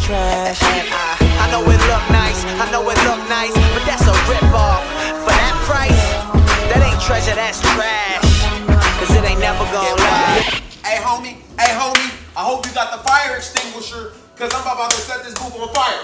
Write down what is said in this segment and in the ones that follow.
trash. And I know it look nice, I know it look nice, but that's a rip-off. For that price, that ain't treasure, that's trash. Cause it ain't never gonna last. Hey homie, I hope you got the fire extinguisher, cause I'm about to set this booth on fire.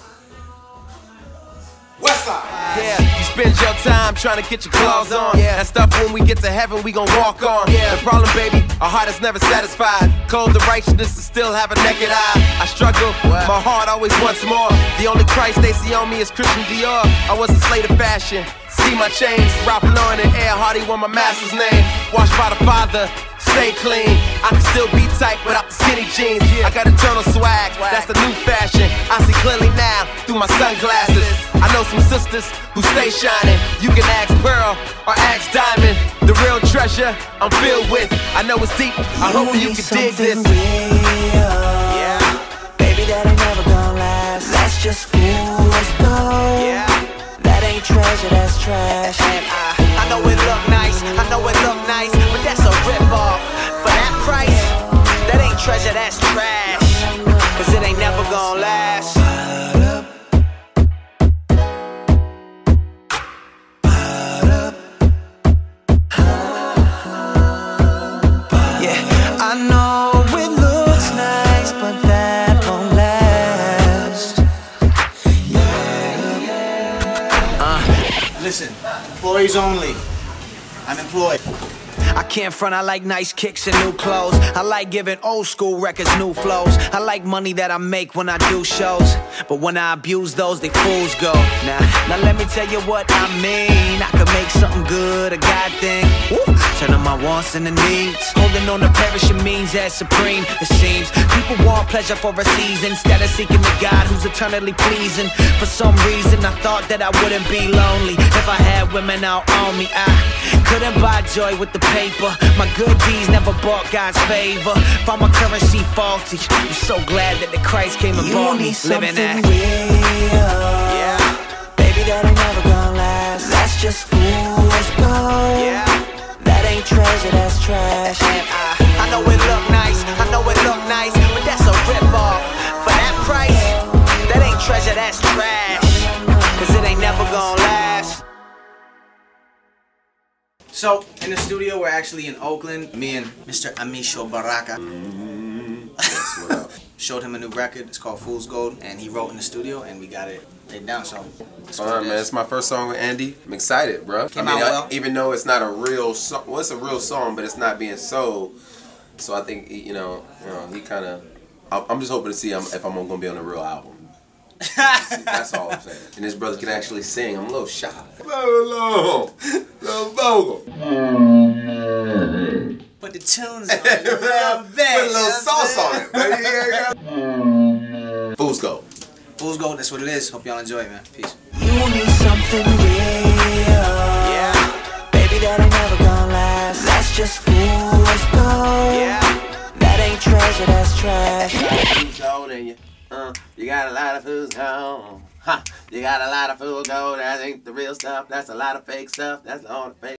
Westside. Yeah, you spend your time trying to get your claws on. That stuff when we get to heaven, we gon' walk on. The problem, baby, our heart is never satisfied. Cold to righteousness and still have a naked eye. I struggle, my heart always wants more. The only Christ they see on me is Christian Dior. I was a slave to fashion. See my chains, Ralph Lauren and Air Hardy won my master's name. Washed by the Father, stay clean. I can still be tight without the skinny jeans. I got eternal swag, that's the new fashion. I see clearly now through my sunglasses. I know some sisters who stay shining. You can ask Pearl or ask Diamond. The real treasure I'm filled with. I know it's deep, I hope you can dig this. Yeah, baby, that ain't never gonna last. That's just fool's gold. Yeah, that ain't treasure, that's trash. And I know it look nice, I know it look nice, but that's a rip-off. For that price, that ain't treasure, that's trash. Cause it ain't never gonna last. Yeah, I know it looks nice, but that won't last. Listen, employees only. I'm employed. I can't front, I like nice kicks and new clothes. I like giving old school records new flows. I like money that I make when I do shows, but when I abuse those, they fools go. Now let me tell you what I mean. I could make something good a God thing. Woo. Turning my wants into needs. Holding on to perishing means as supreme. It seems people want pleasure for a season instead of seeking the God who's eternally pleasing. For some reason I thought that I wouldn't be lonely if I had women out on me. I couldn't buy joy with the paper. My good deeds never bought God's favor. Found my currency faulty. I'm so glad that the Christ came and bought me. Living that. Yeah, baby, that ain't never gonna last. That's just fool's gold. Yeah, that ain't treasure, that's trash. And I know it look nice, I know it look nice, but that's a rip-off. For that price, that ain't treasure, that's trash. Cause it ain't never gonna last. So, in the studio, we're actually in Oakland. Me and Mr. Amisho Baraka. Yes, what up? Showed him a new record. It's called Fool's Gold, and he wrote in the studio, and we got it laid down. So, Man, it's my first song with Andy. I'm excited, bro. Came out well. Even though it's not a real song, well, it's a real song, but it's not being sold. So I think he kind of. I'm just hoping to see if I'm gonna be on a real album. That's all I'm saying. And this brother can actually sing. I'm a little shy. Little vocal. Put the tunes on it a little bit. Put a little sauce on it, baby. Fool's Gold. Fool's Gold, that's what it is. Hope y'all enjoy it, man. Peace. You need something real. Yeah, baby, that ain't never gonna last. That's just fool's gold. Yeah, that ain't treasure, that's trash. Fool's gold in you. You got a lot of fool's gold. You got a lot of fool's gold. That ain't the real stuff. That's a lot of fake stuff. That's all the fake.